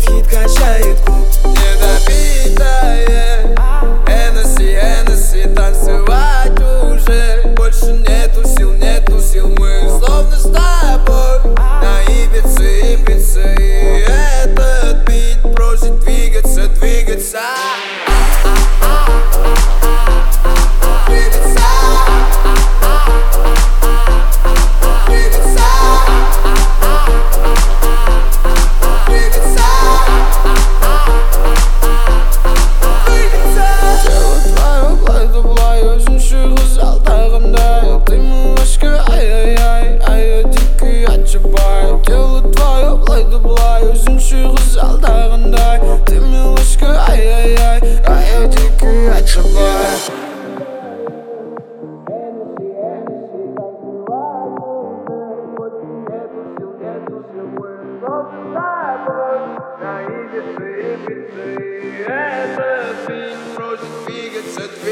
Этот хит качает клуб. Недопитая Hennessy, Hennessy, танцевать уже больше нету сил, мы словно с тобой на Ибице, Ибице. И этот бит просит двигаться, двигаться. Тело твое плойду блаю, зинши гызалдагандай. Ты милашка, ай-яй-яй, а я дикий отшибай. На Ибице, Ибице. Этот бит просит двигаться, двигаться.